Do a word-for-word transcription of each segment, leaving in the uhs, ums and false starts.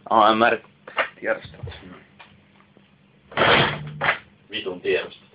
A M R tiedostot. Vitun tiedostot.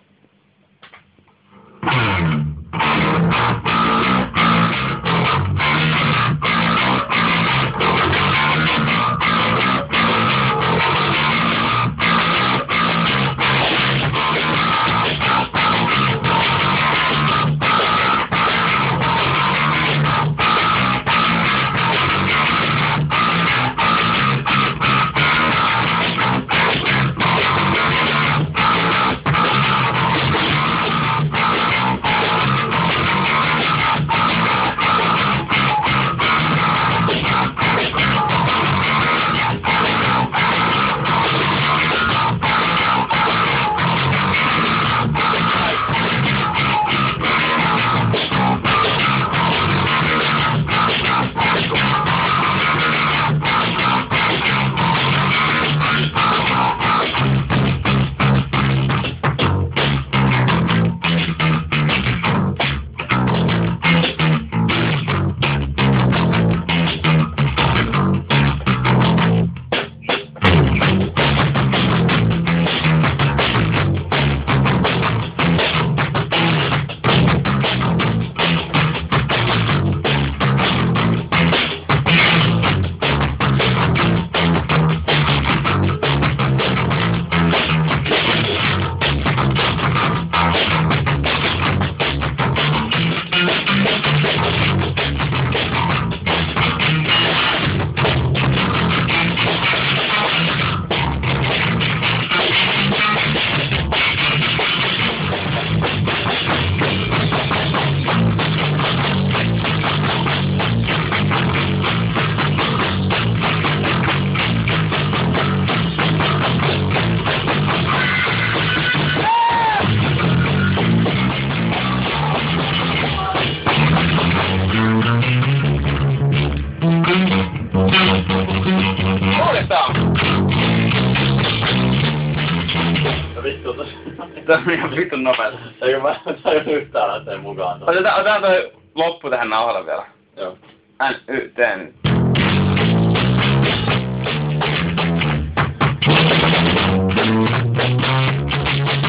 Vittu tos. Tää on ihan vitun nopeeta. Eikö mä tajun yhtään lähteä mukaan? Otetaan, otetaan toi loppu tähän nauhalle vielä. Joo. N, Y, T nyt.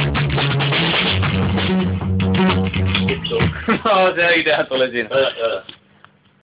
Vittu. No se idea tuli siinä. Joo, joo, joo.